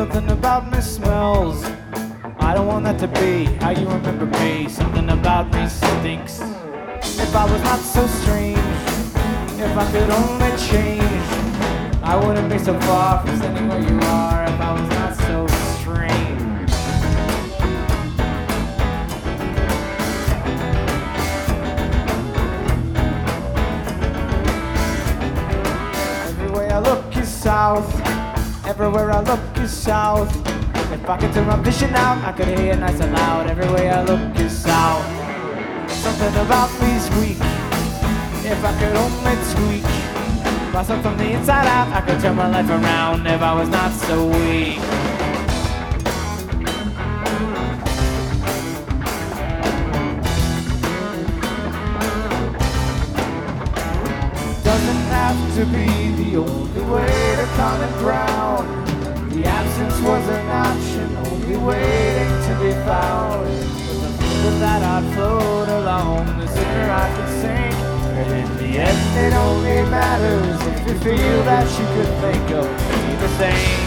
Something about me smells. I don't want that to be how you remember me. Something about me stinks. If I was not so strange, if I could only change, I wouldn't be so far from standing where you are. If I was not so strange. Everywhere I look is south. Everywhere I look is south. If I could turn my vision out, I could hear nice and loud. Everywhere I look is south. Something about me's weak. If I could only tweak myself from the inside out, I could turn my life around if I was not so weak. Doesn't have to be the only way to common ground. The absence was an option, only waiting to be found. But the further that I float along, the sooner I could sink. And in the end it only matters if you feel that you could think of me the same.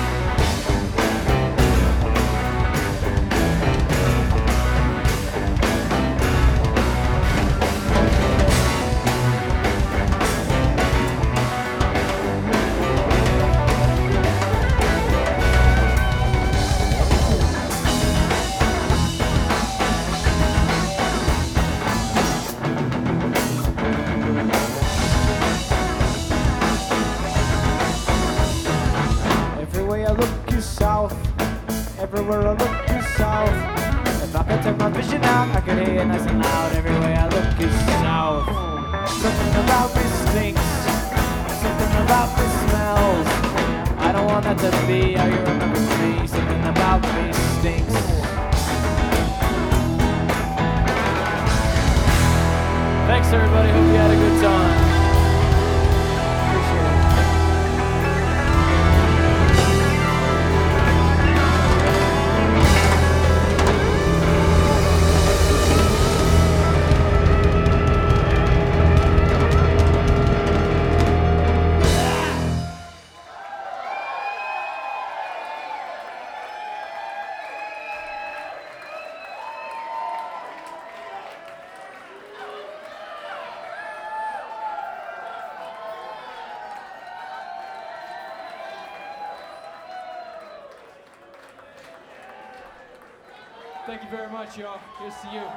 Everywhere I look is south. If I could turn my vision out, I could hear nice and loud. Everywhere I look is south. Something about me stinks. Something about me smells. I don't want that to be how you remember me. Something about me stinks. Thanks everybody, hope you had a good time. Appreciate it. Thank you very much, y'all. Here's to you.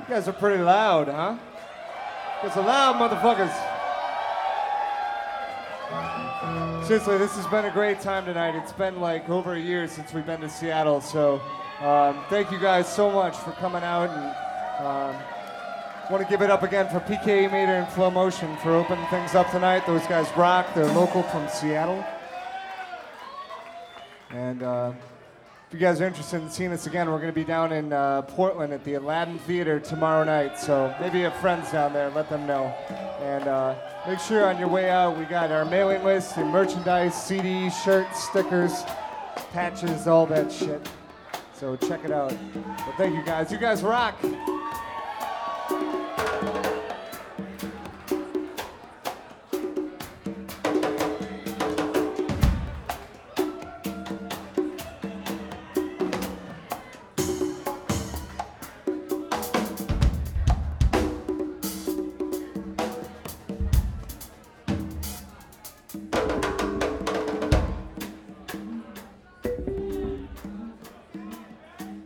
You guys are pretty loud, huh? You guys are loud, motherfuckers. Seriously, this has been a great time tonight. It's been like over a year since we've been to Seattle, so thank you guys so much for coming out, and want to give it up again for PKE Meter and Flow Motion for opening things up tonight. Those guys rock. They're local from Seattle. And if you guys are interested in seeing us again, we're going to be down in Portland at the Aladdin Theater tomorrow night. So maybe you have friends down there, let them know. And make sure on your way out, we got our mailing list and merchandise, CDs, shirts, stickers, patches, all that shit. So check it out. But thank you guys. You guys rock.